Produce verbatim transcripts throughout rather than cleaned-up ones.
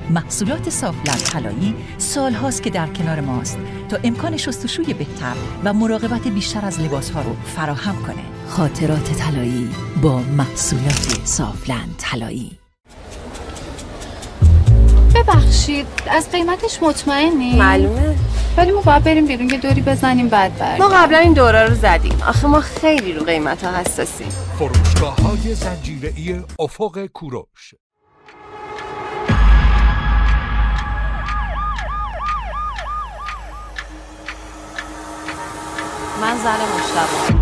محصولات صافلند طلایی سالهاست که در کنار ماست تا امکان شستشوی بهتر و مراقبت بیشتر از لباسها رو فراهم کنه. خاطرات طلایی با محصولات صافلند طلایی. ببخشید از قیمتش مطمئنی؟ معلومه، ولی ما باید بریم بیرون یه دوری بزنیم بعد برگردیم. ما قبلا این دورا رو زدیم. آخه ما خیلی رو قیمت ها حساسیم. فروشگاه‌های زنجیره‌ای افق کوروش. من زن مشتبه.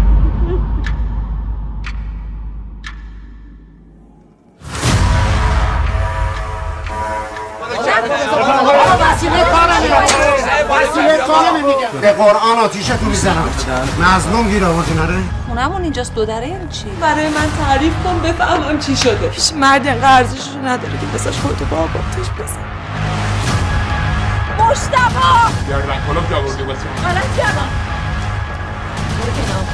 وسیله کارم وسیله کارم میگم به قرآن آتیشتو میزنم. مظلوم گیر آوردی نره؟ خونمون اینجاست دو دره یعنی چی؟ برای من تعریف کن بفهمم چی شده. هیچ مرد اینقدر ارزششو نداره که بساش خودتو با آباتش بزن. مشتبه گردن کلوب جا برده بسیم غلط کردم. برو کنام.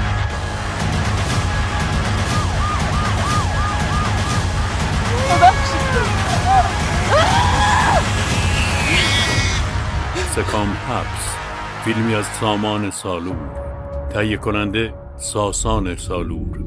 سکام حبس، فیلمی از سامان سالور، تهیه کننده ساسان سالور.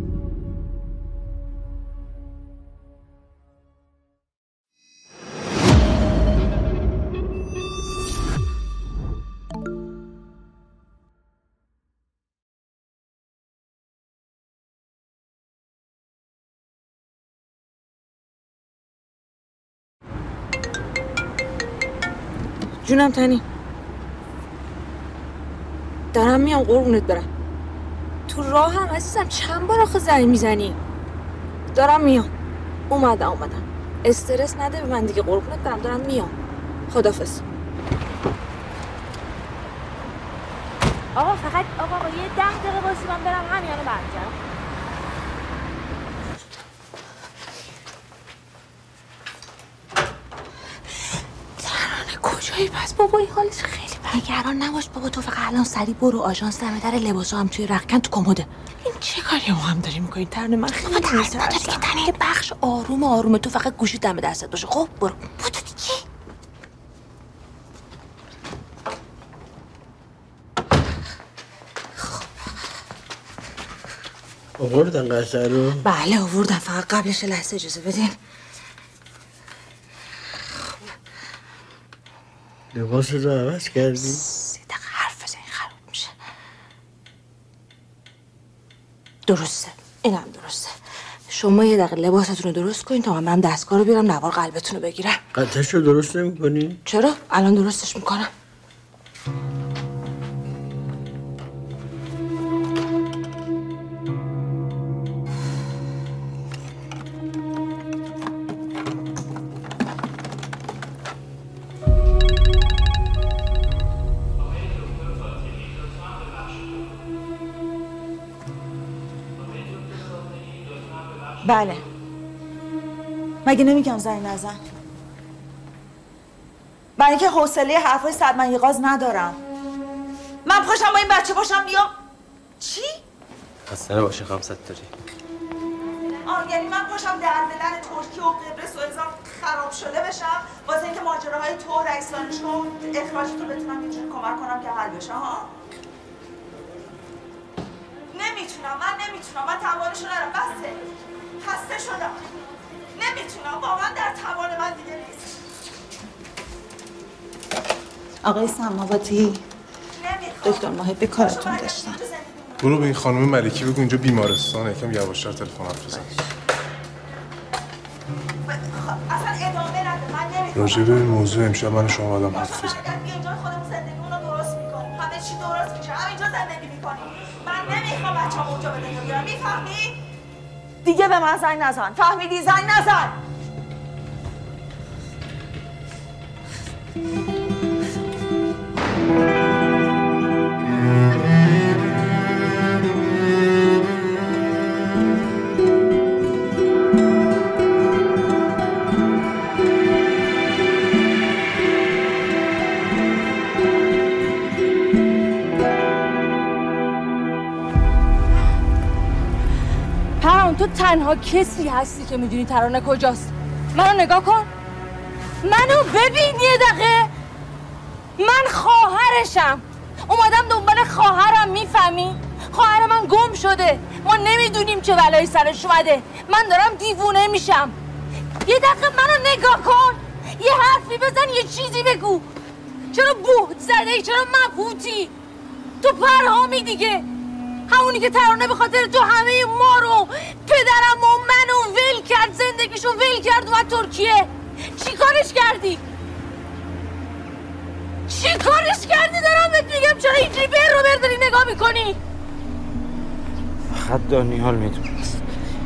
جونم تنی دارم میام قربونت برم. تو راه هم عزیزم چند بار آخه زنگ میزنی. دارم میام. اومدم اومدم استرس نده به من دیگه قربونت برم. دارم میام. خدافظ. آقا فقط آقا آقا یه ده دقیقه باسی من برم همیانه برمیگردم. کجایی پس بابا؟ این حالش خیلی بد. نگران نباش بابا، تو فقط الان سری برو آژانس دم در لباسا هم توی رختکن تو کمده. این چه کاری ما هم داریم می‌کنی؟ ترن من خیلی می‌ترسم. بابا که تنه بخش آروم آرومه، تو فقط گوشی دم دستت باشه. خب برو. برو دیگه. آوردن قصه رو؟ بله آوردن، فقط قبلش لحظه اجازه بدین. لباس رو عوض کردی؟ سه دقیقه حرف بزنی خراب میشه. درسته، اینم درسته. شما یه دقیقه لباستون رو درست کنین تا من برم دستگاه رو بیارم نوار قلبتون رو بگیرم. قطعش رو درست نمی کنی؟ چرا؟ الان درستش میکنم. بله. مگه نمیگم زنگ نزن؟ برای اینکه حوصله حرفای صد من یغاز ندارم. من پاشم با این بچه باشم یا چی؟ خسته نباشی خانم ستاری. آه یعنی من پاشم در دلن ترکیه و قبرس و هزار خراب شده بشم واسه اینکه ماجراهای تو رئیس دانشگاه و اخراجتو بتونم اینجوری کمک کنم که حل بشه ها؟ نمیتونم، من نمیتونم، من توانشو ندارم. بسه خسته شدم، نمیتونم، واقعا در توان من دیگه نیست. آقای سماواتی، دکتر محبی کارتون داشتن. برو به این خانم ملکی بگو اینجا بیمارستانه، یکم یواشتر تلفن حرف بزن. اصلا ادامه نده، من نمیتونم. راجع به این موضوع امشب من و شما آدم حرف بزن. اینجا خودمون زندگیمون رو درست میکنیم، همه چی درست میشه، همینجا زندگی میکنیم. من نمیخوام بچه‌م اونجا به دنیا بیارم، میفهمی؟ دیگه به من زنگ نزن، فهمیدی؟ زنگ نزن. تو تنها کسی هستی که میدونی ترانه کجاست. منو نگاه کن. منو ببین یه دقیقه. من خواهرشم، اومدم دنبال خواهرم. میفهمی؟ خواهر من گم شده، ما نمیدونیم چه بلایی سرش اومده. من دارم دیوونه میشم. یه دقیقه منو نگاه کن، یه حرفی بزن، یه چیزی بگو. چرا بهت زده ای؟ چرا مبهوتی؟ تو پرهامی دیگه، همونی که ترانه به خاطر تو همه ما رو، پدرم و منو ول کرد، زندگیشو ول کرد و ترکیه. چی کارش کردی؟ چی کارش کردی؟ دارم بهت میگم چرا اینجوری بر رو بر داری نگاه میکنی؟ فقط دانیال میدونست.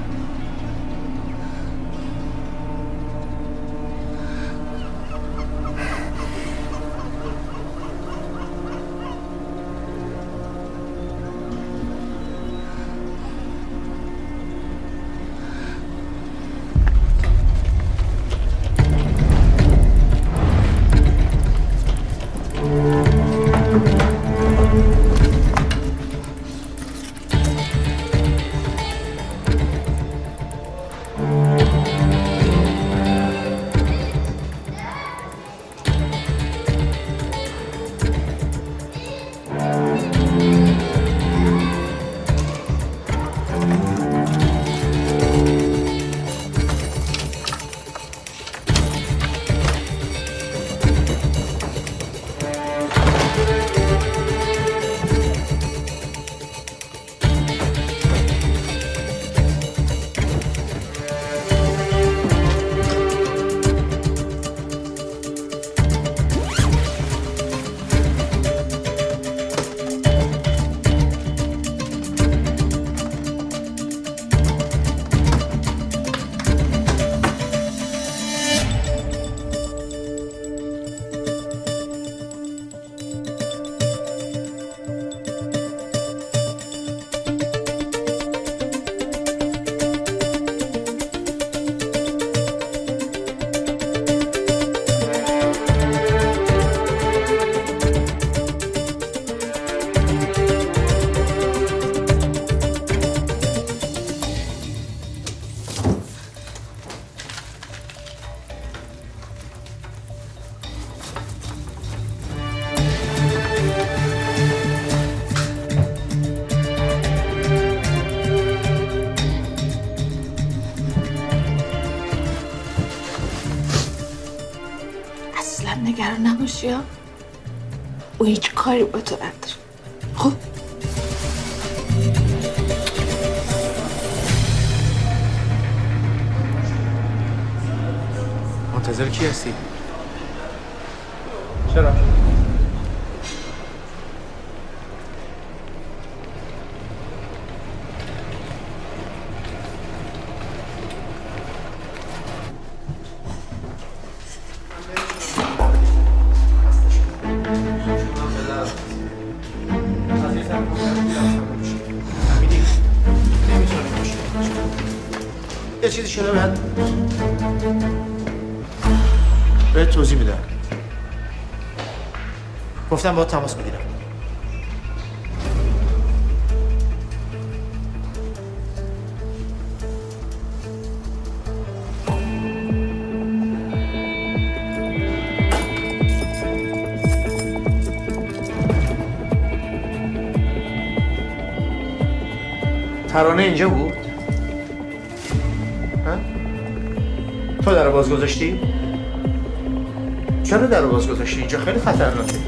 نگران نباشی ها، او هیچ کاری با تو نداره. خب منتظر کی هستی؟ چرا؟ یه چیزی شده باید بهت توضیح میدم. گفتم باید تماس میگیرم. ترانه اینجا بود؟ ها؟ تو در رو باز گذاشتی؟ چرا در رو باز گذاشتی؟ اینجا خیلی خطرناکه.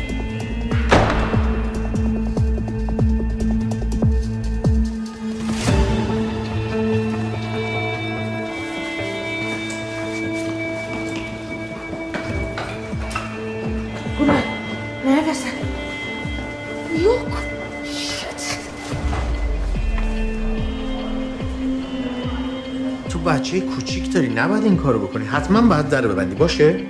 Gunnar, neredesin? Yok. تو بچه کوچیک داری، نباید این کارو بکنی. حتما باید در رو ببندی، باشه؟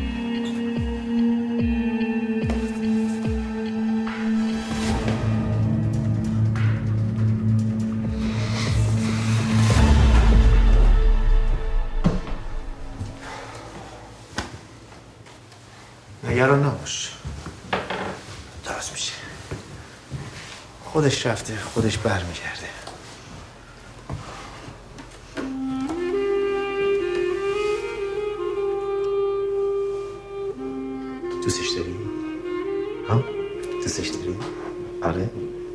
نگران نباش، درست میشه. خودش رفته، خودش برمیگرده. دوستش داری؟ ها؟ دوستش داری؟ آره؟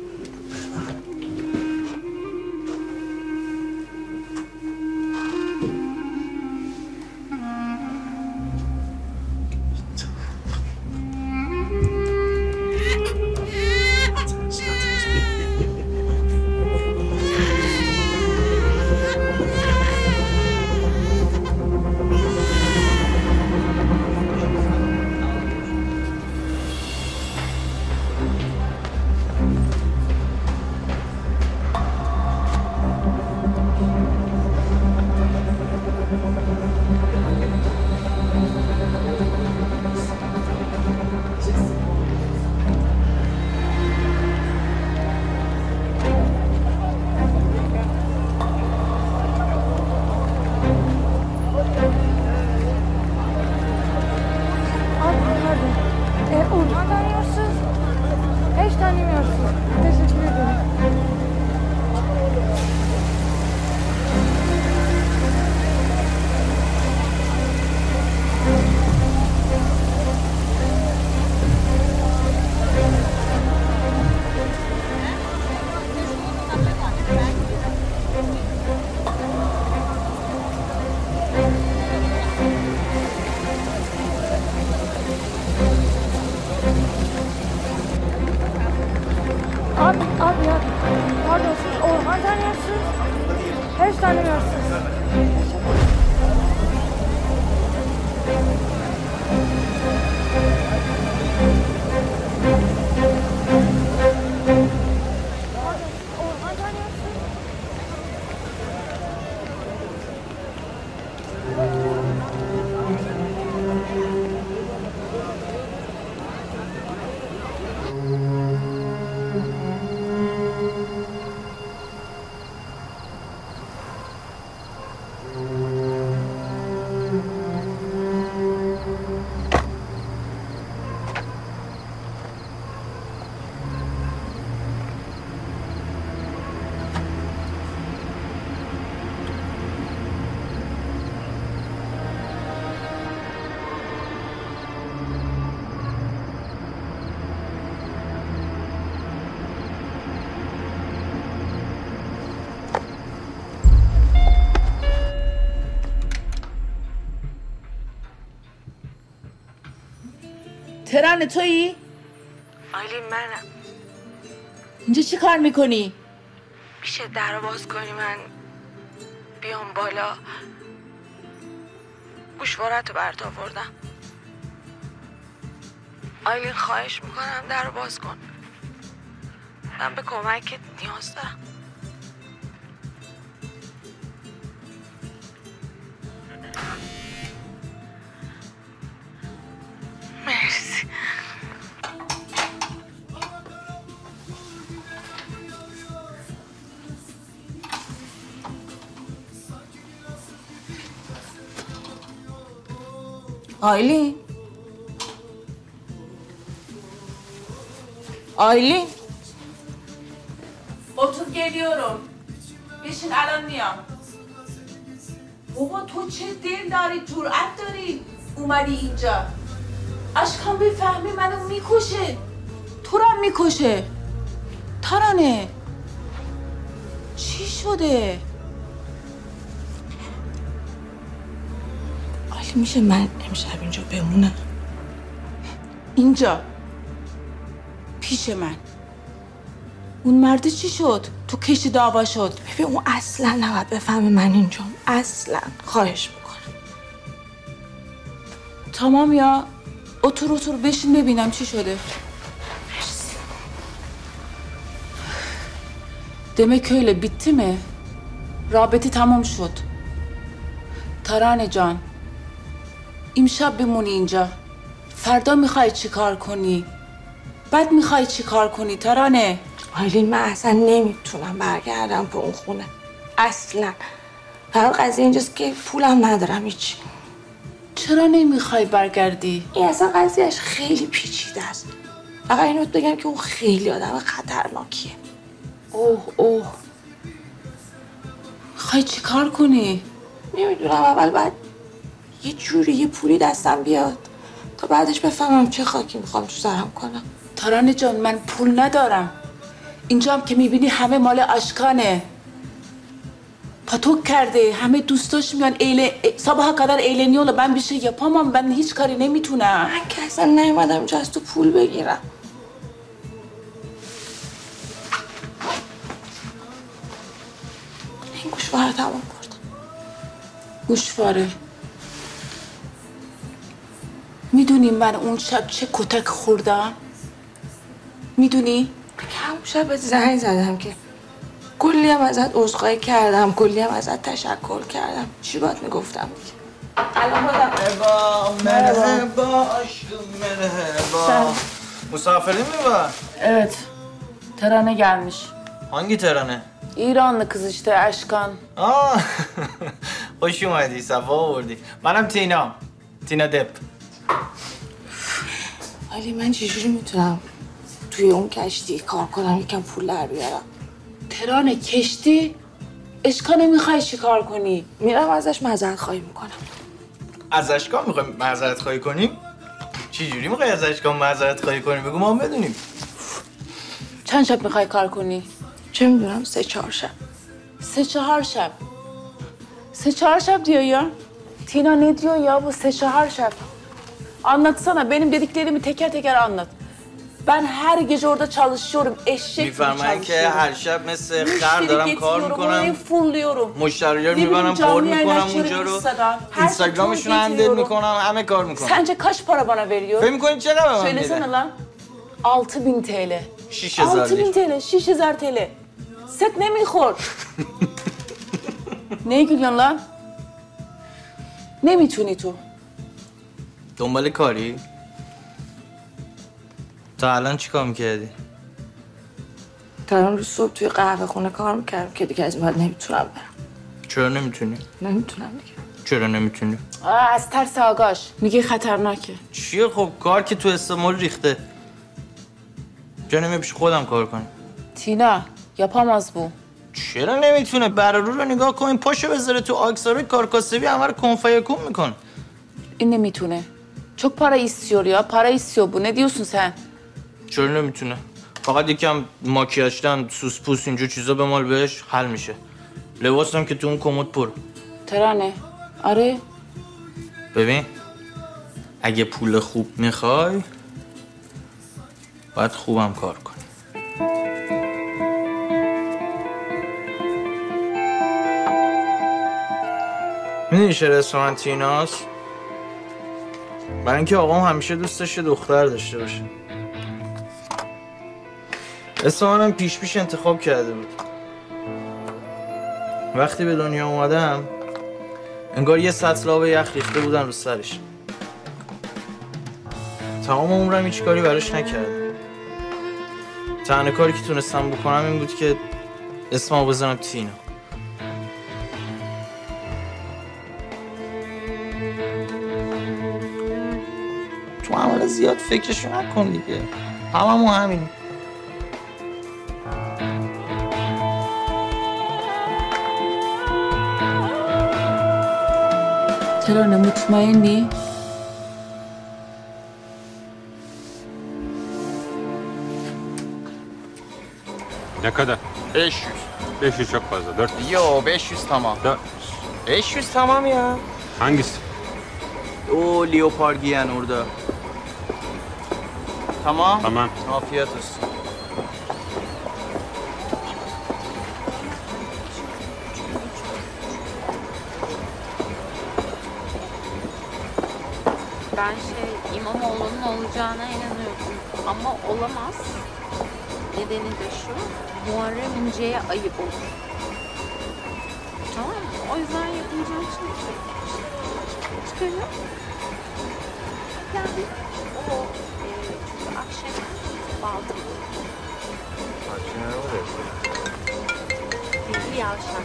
ترانه تویی؟ آیلین منم. اینجا چی کار میکنی؟ میشه در رو باز کنی من بیام بالا. گوشوارت رو برات آوردم. آیلین خواهش میکنم در رو باز کن. من به کمکت نیاز دارم. مرسی. آیلین آیلین otur geliyorum. بشین الان میام. بابا تو چه دل داری، جرأت داری اومدی اینجا. اشکان بفهمی منو میکشه، تو رو هم میکشه. ترانه چی شده؟ آیلین میشه من امشب اینجا بمونم؟ اینجا پیش من. اون مرد چی شد؟ تو کشی دعوا شد. ببین اون اصلا نباید بفهمه من اینجام. اصلا خواهش میکنم. tamam ya. Otur otur بشین ببینم چی شده. مرسی. demek öyle bitti mi? رابطه تمام شد. ترانه جان امشب بمونی اینجا. فردا میخوای چی کار کنی؟ بعد میخوای چی کار کنی ترانه؟ آیلین من اصلا نمیتونم برگردم به اون خونه. اصلا. فقط قضیه اینجاست که پولم ندارم هیچی. چرا نمیخوای برگردی؟ این اصلا قضیهش خیلی پیچیده است. فقط اینو بگم که اون خیلی آدم خطرناکیه. اوه اوه. میخوای چی کار کنی؟ نمیدونم. اول باید یه جوری یه پولی دستم بیاد تا بعدش بفهمم چه خاکی میخوام تو سرم کنم. ترانه جان من پول ندارم. اینجا هم که میبینی همه مال اشکانه. پاتوک کرده، همه دوستاش میان ایل صبح kadar eğleniyorlar. من bir şey yapamam. Ben hiç کاری نمیتونم. من که اصلا نیومدم اینجا از تو پول بگیرم. این گوشواره تمام کردم. گوشواره. میدونی من اون شب چه کتک خوردم؟ میدونی؟ همون شب بهت زنگ زدم که کلی هم ازت عذرخواهی کردم، کلی هم ازت تشکر کردم. چی باید میگفتم دیگه؟ الان بادم مرحبا مرحبا aşkım merhaba. Misafiri mi var? Evet. Terane gelmiş. Hangi terane? İranlı kız işte Aşkan. Aa. Hoş اومدی صفا آوردی. منم تینا. تینا دپ. ولی من چجوری میتونم توی اون کشتی کار کنم یکم پول در بیارم؟ ترانه کشتی؟ اشکانه میخوای چی کار کنی؟ میرم ازش معذرت خواهی میکنم. از اشکان میخوایم معذرت خواهی کنیم؟ چی جوری میخوای از اشکان معذرت خواهی کنیم؟ بگو ما هم بدونیم. چند شب میخوای کار کنی؟ چه میدونم سه چهار شب. سه چهار şap. سه چهار şap diyor ya. Tina ne diyor ya bu سه چهار şap? Anlatsana benim dediklerimi teker teker anlat. Ben her gece orada çalışıyorum. Eşek gibi میفرمایید که هر شب مثل خر دارم کار میکنم. فولluyorum. مشتری‌ها رو میبرم پر میکنم اونجا رو. اینستاگرامشون رو هندل میکنم. همه کار میکنم. Sence kaç para bana veriyor? فکر میکنید چقدر به من میده؟ Söylesene lan. altı bin TL. شش هزار altı bin TL. شش هزار TL. Set ne میخور؟ Neye gülüyorsun lan? Ne میتونی تو؟ دنبال کاری؟ تا الان چی کار میکردی؟ تا الان روز صبح توی قهوه خونه کار میکردم که دیگه از این بعد نمیتونم برم. چرا نمیتونی؟ نمیتونم دیگه. چرا نمیتونی؟ از ترس آقاش میگه خطرناکه. چیه خب کار که تو استعمال ریخته. چرا نمی پیش خودم کار کنی؟ تینا yapamaz bu. چرا نمیتونه؟ برارو رو نگاه کن پاشو بذاره تو آکساری کارکاسبی همه رو کنفایکون میکنه. این نمیتونه. Çok para istiyor ya. Para istiyor bu. Ne diyorsun sen? چرا نمیتونه؟ فقط یکم ماکیاژدن سوس پوس اینجور چیزا به مال بهش حل میشه. لباسم که تو اون کمد پر. ترانه. آره. ببین اگه پول خوب میخوای باید خوبم کار کنی. میدونی چرا اسم من تیناست؟ برای اینکه آقام همیشه دوست داشته دختر داشته باشه. اسم منم پیش پیش انتخاب کرده بود. وقتی به دنیا اومدم انگار یه سطل آب یخ ریخته بودن رو سرش. تمام عمرم هیچ کاری براش نکردم. تنها کاری که تونستم بکنم این بود که اسممو بزنم تینا. تو عمل زیاد فکرشو نکن دیگه. هممون همینیم. ترانه مطمئنی؟ Ne kadar? beş yüz. beş yüz çok fazla. dört yüz. Yo beş yüz tamam. dört beş yüz tamam ya. Hangisi? O leopar giyen orada. Tamam. Tamam. Afiyet olsun. Ben şey İmamoğlu'nun olacağına inanıyorum ama olamaz. Nedeni de şu, Muharrem İnce'ye ayıp olur. Tamam mı? O yüzden yapılacağım şey çıkarıyor. Yani o e, akşam baltalı. Akşener var ya. Bilgi yavşak.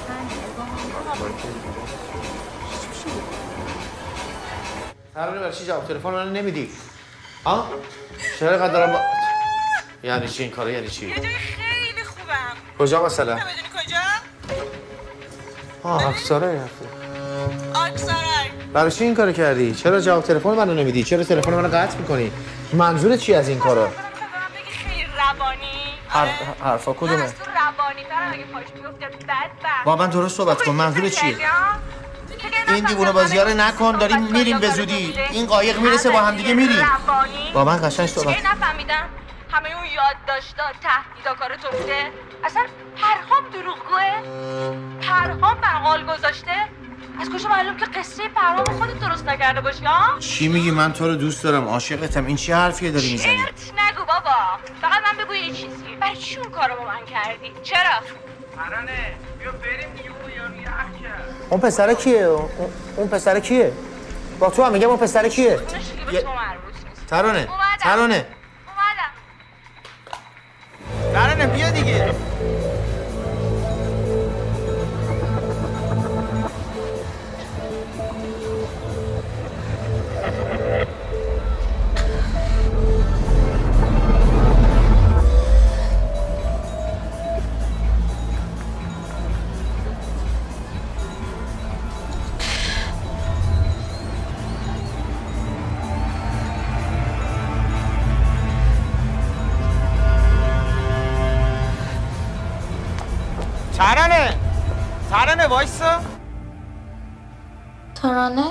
ترانه برای چی جواب تلفن رو نمیدی؟ ها؟ چرا قدر دارم با... یعنی چی این کاره یعنی چی؟ یه جای خیلی خوبم. کجا مثلا؟ نمیدونی کجا؟ آه اکسارای هفته. اکسارای. برای چی این کارو کردی؟ چرا جواب تلفن منو نمیدی؟ چرا تلفن منو قطع میکنی؟ منظورت چی از این کارا؟ بگی خیلی روانی. حرف حرفا کدومه؟ من از تو روانی ترم اگه پاش بیفته بدبخت. با من درست صحبت کن. منظورت چیه؟ این دیوونه بازی‌ها رو نکن. داریم میریم به زودی. این قایق میرسه با هم دیگه میریم. با من قشنگ صحبت. چه نفهمیدم؟ همه اون یادداشت‌ها تهدیدا کار تو بوده؟ اصلا پرهام دروغگوه؟ پرهام بغال گذاشته؟ از کجا معلوم که قصه پرهام خودت درست نکرده باشی ها؟ چی میگی؟ من تو رو دوست دارم، عاشقتم. این چه حرفیه داری میزنی؟ چرت نگو بابا. فقط من بگو یه چیزی. برای چی اون کارو با من کردی؟ چرا؟ ترانه بیا بریم دیگه یارو یخ کرد. اون پسر کیه؟ اون پسر کیه؟ با تو هم میگم اون پسر کیه؟ اونش دیگه به تو مربوط نیست. ترانه ترانه اومدم. ترانه بیا دیگه. ترانه ترانه وایسا. ترانه؟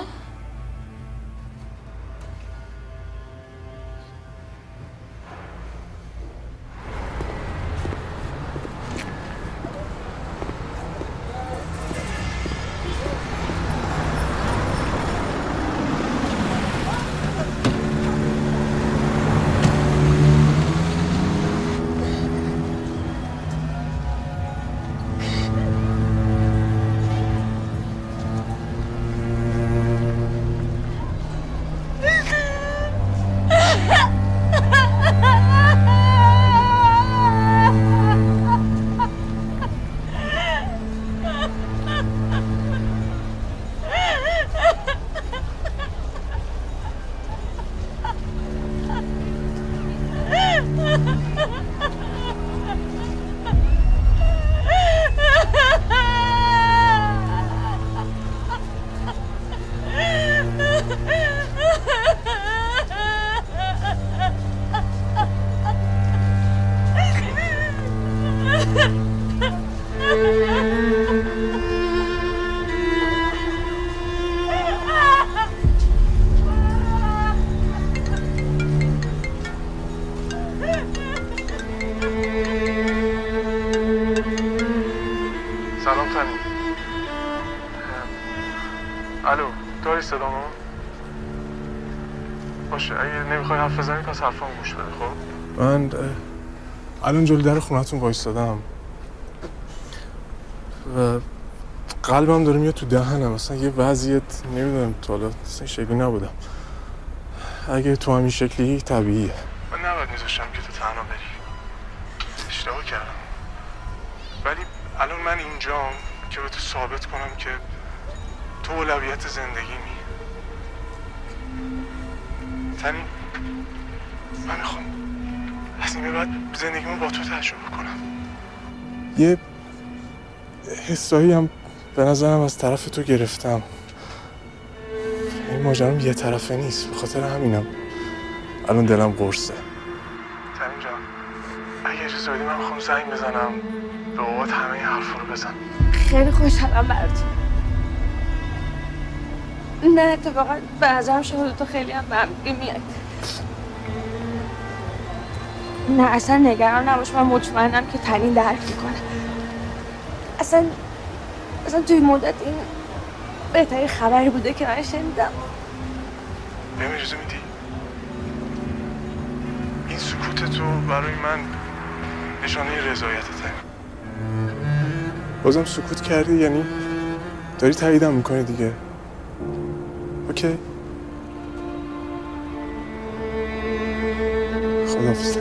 سلام تنی. الو داری صدامو؟ باشه اگه نمیخوای حرف بزنی پس حرفامو گوش بده. خب من الان جلوی در خونه‌تون وایسادم و قلبم داره میاد تو دهنم. اصلا یه وضعیت نمیدونم تا حالا اصلا شکلی نبودم. اگه تو همین شکلی طبیعیه. من نباید میذاشتم که تو تنها بری. اشتباه کردم. ولی الان من اینجام که به تو ثابت کنم که تو اولویت زندگیمی. تنی من میخوام از این به بعد زندگیمو با تو تجربه کنم. یه حسایی هم به نظرم از طرف تو گرفتم. این ماجرام یه طرفه نیست. به خاطر همینم الان دلم قرصه. تنی جان اگه اجازه بدی من میخوام زنگ بزنم به بابات همه این حرفا رو بزن. خیلی خوشحالم براتون. نه اتفاقا به نظرم شما تو خیلی هم به میاد. نه اصلا نگران نباش، من مطمئنم که تنین درک میکنه. اصلا اصلا توی مدت این بهترین خبری بوده که من شنیدم. بهم اجازه میدی؟ این سکوت تو برای من نشانه رضایتته. بازم سکوت کردی یعنی داری تاییدم میکنی دیگه. اوکی؟ خداحافظ.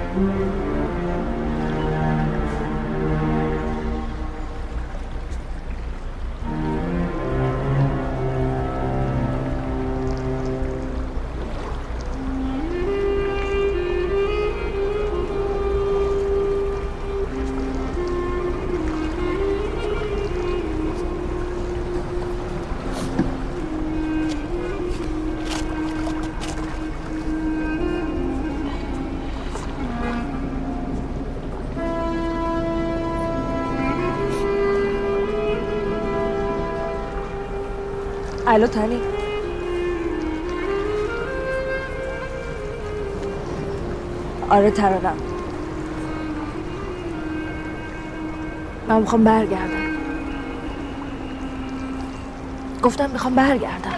الو تالی. آره ترارم. من میخوام برگردم. گفتم میخوام برگردم.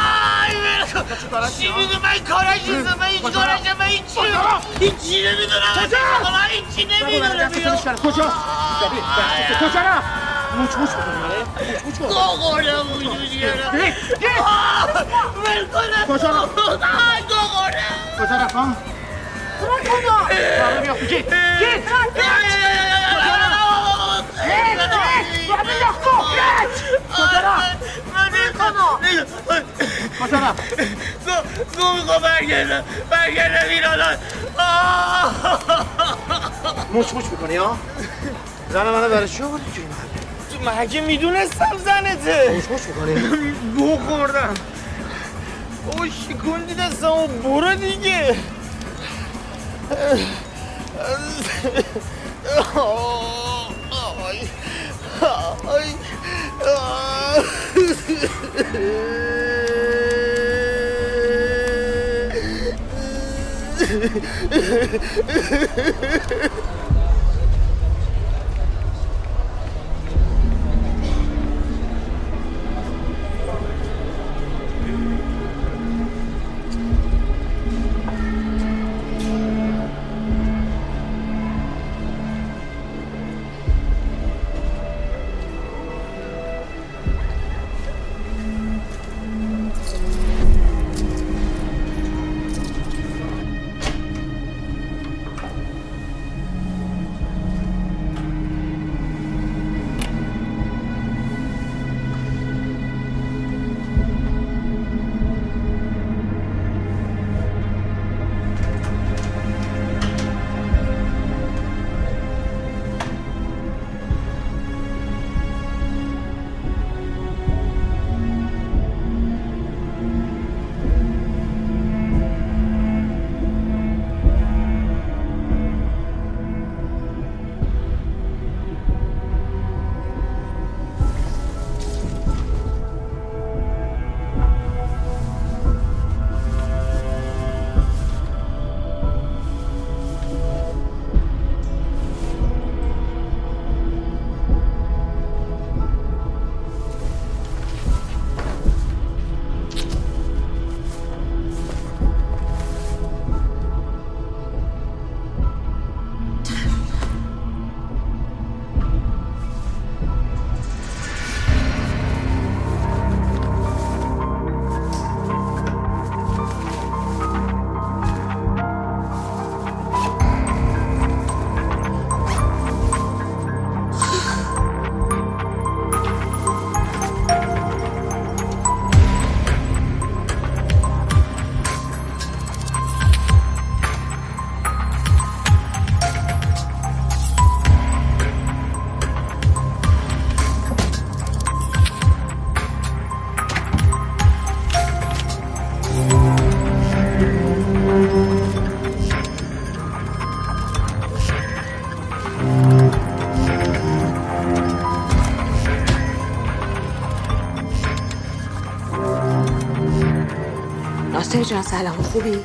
چی میگه؟ من کارش نیستم، من هیچ کارشم، من هیچی هیچی نمیدونم. من هیچی نمیدونم. کجا؟ کجا رفت؟ موچ موچ بکنیم. موچ موچ کن. گوگوره وجودی رفت. ول کنم. کجا رفت؟ گوگوره. کجا رفت ها؟ کجا؟ بابا بیا. گیت. گیت. کجا رفت؟ کجا رفت؟ گو میخوا برگردم برگردم ایرانان. موچ موچ میکنی ها؟ زن منو برای چی آوردی توی محله؟ من که میدونستم زنته. موچ موچ میکنی؟ گو خوردم. او شکوندی دستمو برو دیگه. آی آی ناصر جان سلام، خوبی؟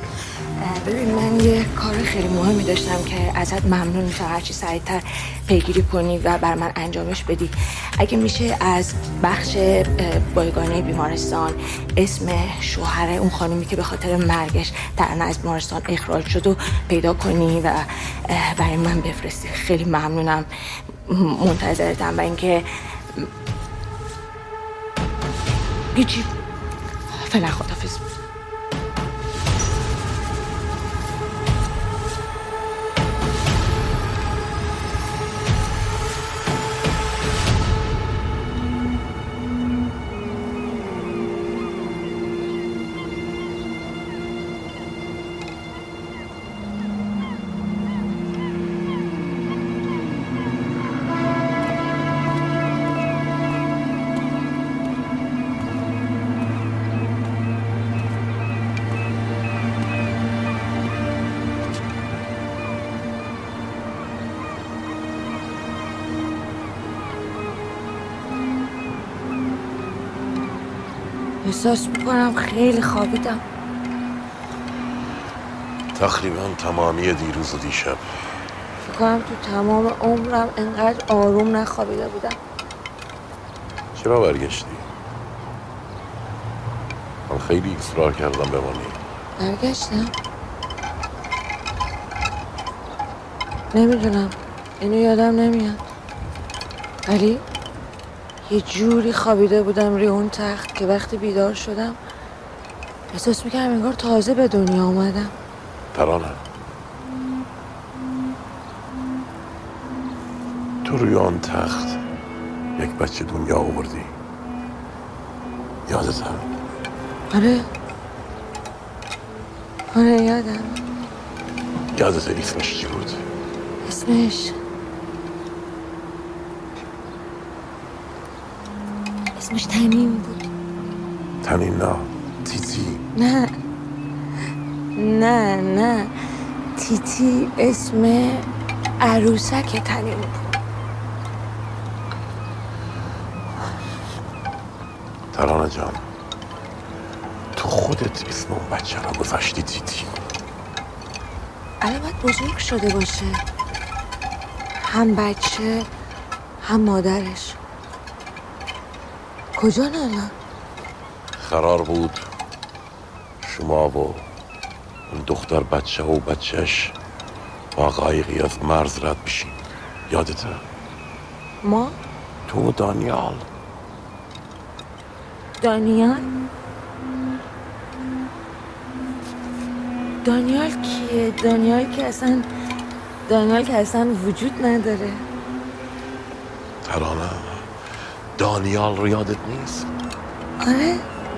ببین من یه کار خیلی مهمی داشتم که ازت ممنون میشم هرچی سریعتر پیگیری کنی و بر من انجامش بدی. اگه میشه از بخش بایگانه بیمارستان اسم شوهر اون خانومی که به خاطر مرگش ترانه از بیمارستان اخراج شد و پیدا کنی و برای من بفرستی. خیلی ممنونم، منتظرتم. و اینکه هیچی، فعلا خداحافظ. احساس میکنم خیلی خوابیدم. تقریبا تمامی دیروز و دیشب. فکر کنم تو تمام عمرم انقدر آروم نخوابیده بودم. چرا برگشتی؟ من خیلی اصرار کردم بمانی. برگشتم؟ نمیدونم، اینو یادم نمیاد، ولی یه جوری خوابیده بودم روی اون تخت که وقتی بیدار شدم احساس میکردم انگار تازه به دنیا اومدم. ترانه، تو روی آن تخت یک بچه دنیا آوردی، یادته؟ آره آره یادم. یادته اسمش چی بود؟ اسمش اسمش تنین بود. تنین نه، تیتی. نه نه نه تیتی اسم عروسک تنین بود. ترانه جان، تو خودت اسم اون بچه را گذاشتی تیتی. الان باید بزرگ شده باشه، هم بچه هم مادرش. کجا الان؟ قرار بود شما و اون دختر بچه و بچهش با قایقی از مرز رد بشین، یادته؟ ما؟ تو و دانیال. دانیال؟ دانیال کیه؟ دانیال که اصلا دانیال که اصلا وجود نداره. ترانه، دانیال رو یادت نیست؟ آره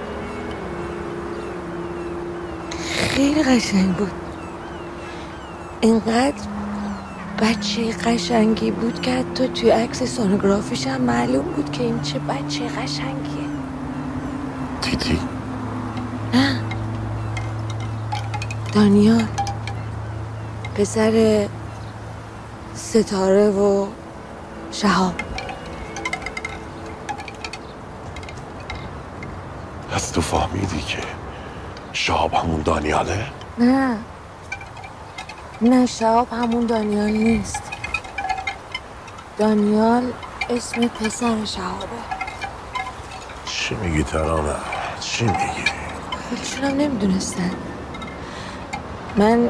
خیلی قشنگ بود، اینقدر بچه قشنگی بود که حتی توی عکس سونوگرافیش هم معلوم بود که این چه بچه قشنگیه. تیتی؟ نه، دانیال، پسر ستاره و شهاب. از تو فهمیدی که شهاب همون دانیاله؟ نه نه شهاب همون دانیال نیست. دانیال اسم پسر شهابه. چی میگی ترانه؟ چی میگی؟ خودشون هم نمیدونستن. من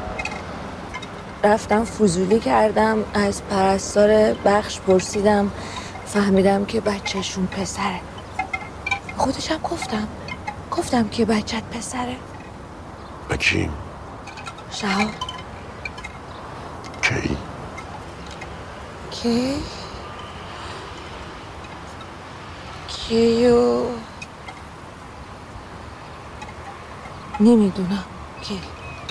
رفتم فضولی کردم، از پرستار بخش پرسیدم، فهمیدم که بچهشون پسره. خودشم گفتم گفتم که بچت پسره. به کی؟ شهاب. کی؟ کی؟ کیو نمیدونم. کی؟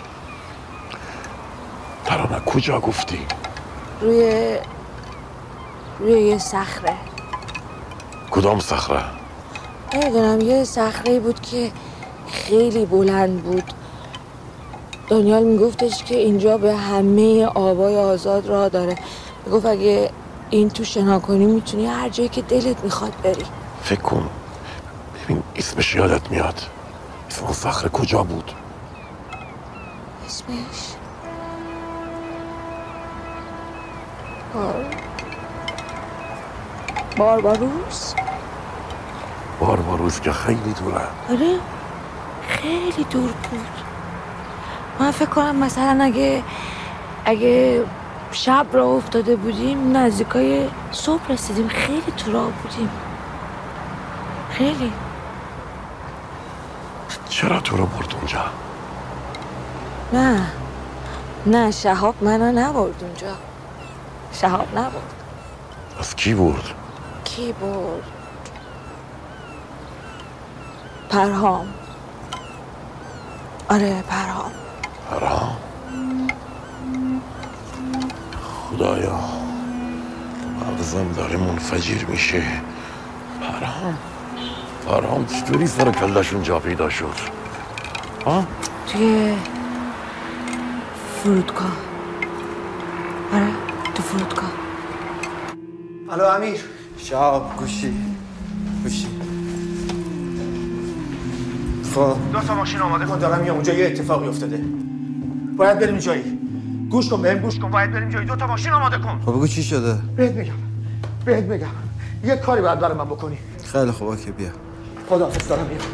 ترانه کجا گفتی؟ روی روی یه صخره. کدام صخره؟ نمیدونم، یه صخره بود که خیلی بلند بود. دانیال میگفتش که اینجا به همه آبای آزاد راه داره. میگفت اگه این تو شنا کنی میتونی هر جایی که دلت میخواد بری. فکر کن، ببین اسمش یادت میاد. اسم اون صخره کجا بود؟ اسمش بار بارباروس. بارباروس که خیلی دوره. آره خیلی دور بود. من فکر کنم مثلا اگه اگه شب راه افتاده بودیم نزدیکای صبح رسیدیم. خیلی تو راه بودیم، خیلی. چرا تو رو برد اونجا؟ نه نه شهاب منو نبرد اونجا. شهاب نبرد. از کی برد؟ کی برد؟ پرهام. آره پرهام. پرهام؟ خدایا مغزم داره منفجر میشه. پرهام پرهام چطوری سر کلشون جا پیدا شد؟ ها؟ توی فرودگاه. آره تو فرودگاه. الو امیر. شهاب گوشی گوشی خب دو تا ماشین آماده کن دارم میام اونجا، یه اتفاقی افتاده. باید بریم جایی. گوش کن بهم گوش کن، باید بریم جایی. دو تا ماشین آماده کن. خب بگو چی شده؟ بهت میگم. بهت میگم. یه کاری باید برای من بکنی. خیلی خوب اوکی بیا. خداحافظ دارم میام.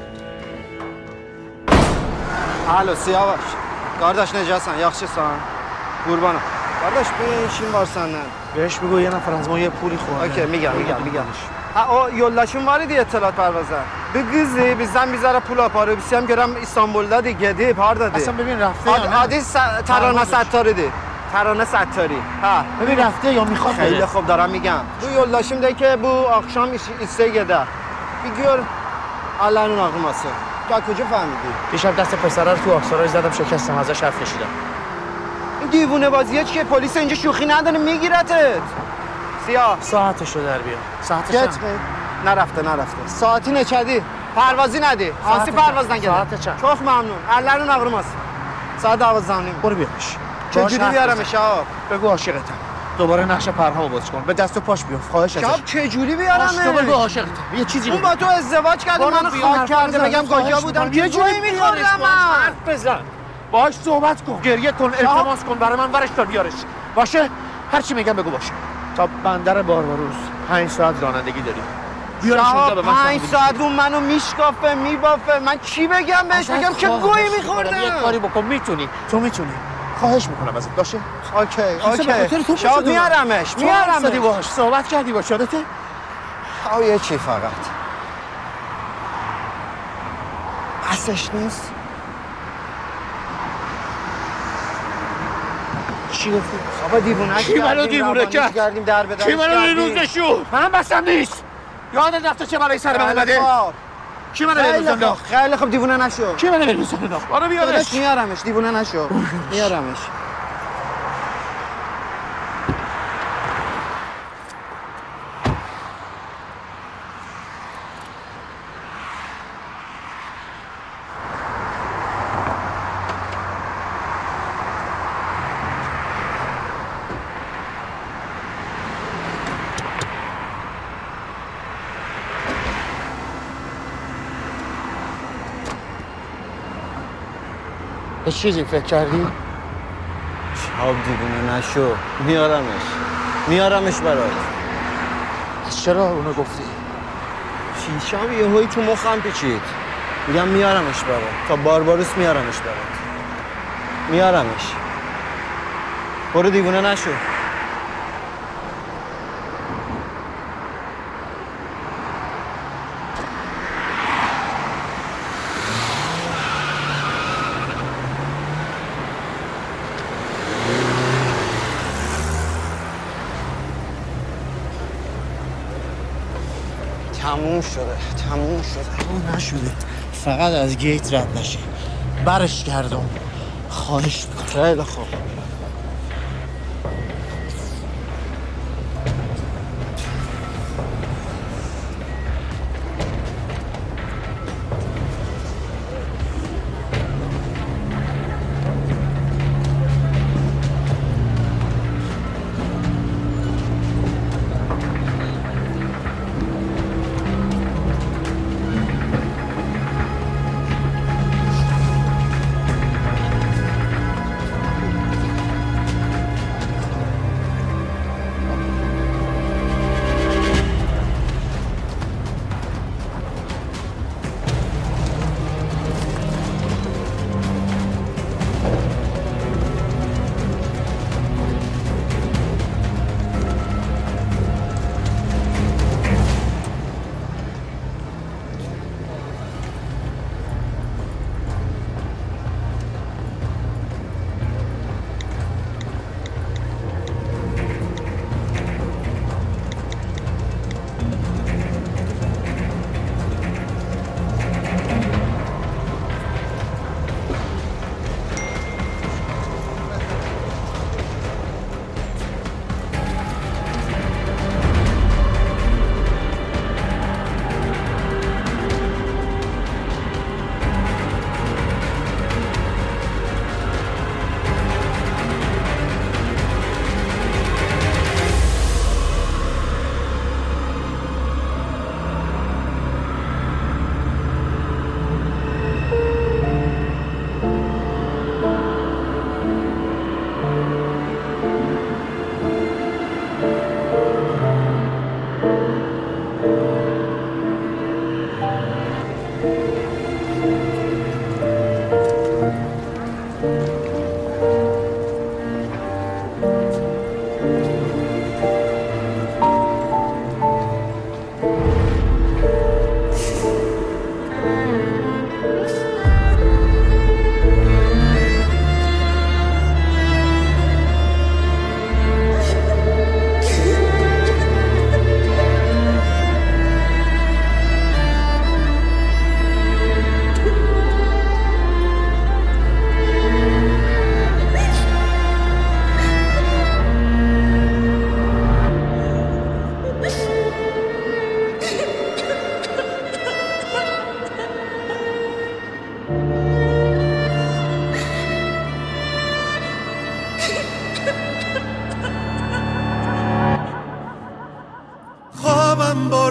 الو سیاوش. کارداش نجاسن یاخشسان. قربانا. کارداش بشین وارسنن. بهش بگو یه نفر از ما یه پولی خورده. اوکی میگم میگم میگم. ها o yoldaşım var idi اطلاعات پروازه. به قضیه bizden bizara pul aparı. Biz هم görəm İstanbul'da دی گدی پاردادی. اصلا ببین رفته یا نه؟ عادی ترانه ستاری دی. ترانه ستاری. ها ببین رفته یا میخواد بره. خیلی خوب دارم میگم. Bu yoldaşım da که bu akşam isteğe gider. Bir gör Allah'ın ağlaması. تا کجا فهمیدی؟ دیشب دست پسره رو تو آبسارای زدم شکستم ازش حرف کشیدم. این دیوونه بازیه چیه؟ پلیس اینجا شوخی نداره میگیرتت. سیاه ساعتشو در بیا. ساعتش گت نرفته نرفته. ساعتی نچدی. پروازی ندی. آسی پرواز نگیره. ساعت چند؟ çok ممنون. Allah'ın ağlaması. ساعت دوازده و نیم. برو بیارش. چجوری بیارمش آقا؟ بگو عاشقتم. دوباره نقش پرهامو باز کن. به دست و پاش بیفت. خواهش ازش. شب چجوری بیارمش؟ تو بگو عاشقتم. یه چیزی اون با تو ازدواج کرده منو خاک کرده میگم گاجا بودم. چه جوری میخوردم من؟ حرف بزن. باهاش صحبت کن. گریه کن. التماس کن برای من ورش تا بیارش. باشه؟ هر چی میگم بگو باشه. تا بندر بارباروس پنج ساعت رانندگی داریم. بیارش اونجا به من. پنج ساعت اون منو میشکافه میبافه. من چی بگم بهش؟ بگم چه گویی میخوردم؟ یه کاری بکن. میتونی. تو میتونی. خواهش میکنم ازت باشه؟ اوکی اوکی. شاید میارمش میارمش. صدی باهاش صحبت کردی با شادته؟ او یه چی فقط. بسش نیست. چی گفتی؟ بابا دیوونه کی منو دیوونه کرد؟ کردیم در به در. کی منو دیوونه شو؟ من بسم نیست. یادت رفته چه بلایی سر من اومده؟ کی منو دیوونه؟ خیلی خوب دیوونه نشو. کی منو دیوونه؟ برو بیارش. میارمش دیوونه نشو. میارمش. به چیزی فکر کردی؟ شاب دیوونه نشو. میارمش. میارمش برات. چرا اونو گفتی؟ چی شاب یه هایی تو مخم پیچید. میگم میارمش برات. تا بارباروس میارمش برات. میارمش. برو دیوونه نشو. تموم شده تموم شده تموم نشده فقط از گیت رد نشی برش گردم خواهش میکنم خیلی خوب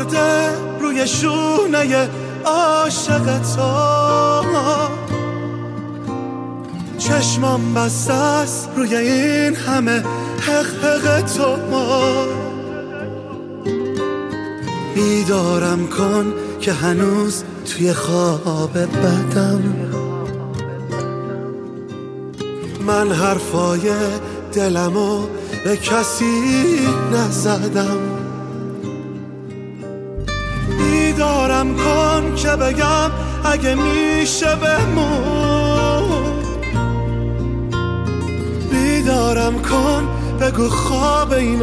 افتاده روی شونه عاشق تو، چشمام بسته است روی این همه حق حق تو. بیدارم کن که هنوز توی خواب بدم، من حرفای دلمو به کسی نزدم. بیدارم کن که بگم اگه میشه بمون، بیدارم کن بگو خواب اینا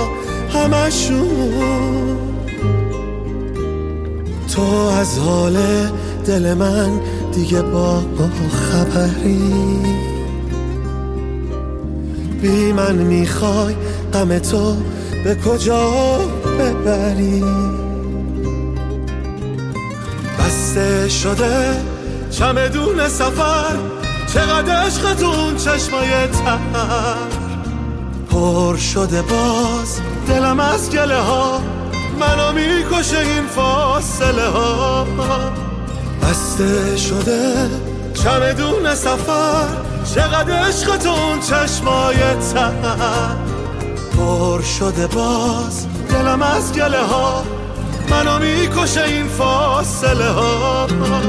همشون. تو از حال دل من دیگه با خبری، بی من میخوای غم تو به کجا ببری. بسته شده چمدون سفر، چقدر عشقتون چشمای تر، پر شده باز دلم از گله ها، منو میکشه این فاصله ها. بسته شده چمدون سفر، چقدر عشقتون چشمای تر، پر شده باز دلم از گله ها، منو میکشه این فاصله ها.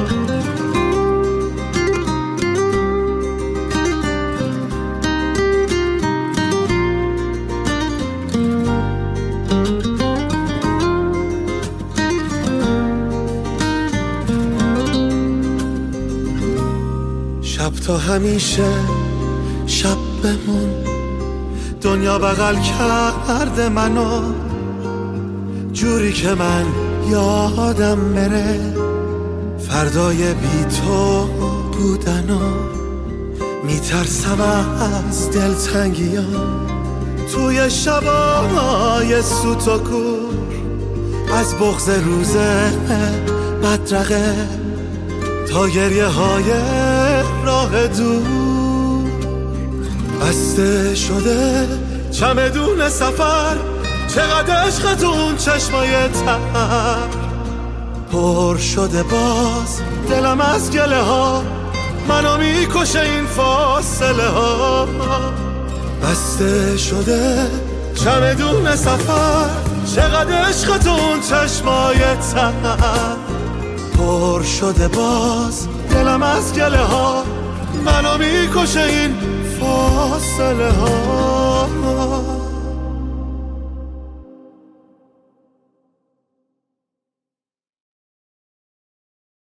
شب تا همیشه شب بمون، دنیا بغل کرده منو، جوری که من یادم بره فردای بی تو بودنو. میترسم از دلتنگیام توی شبای سوت و کور، از بغض روز بدرقه تا گریه های راه دور. بسته شده چمدون سفر، چقدر عشقتون چشمای تر، پر شده باز دلم از گله ها، منو میکشه این فاصله ها. بسته شده چمدون سفر، چقدر عشقتون چشمای تر، پر شده باز دلم از گله ها، منو میکشه این فاصله ها.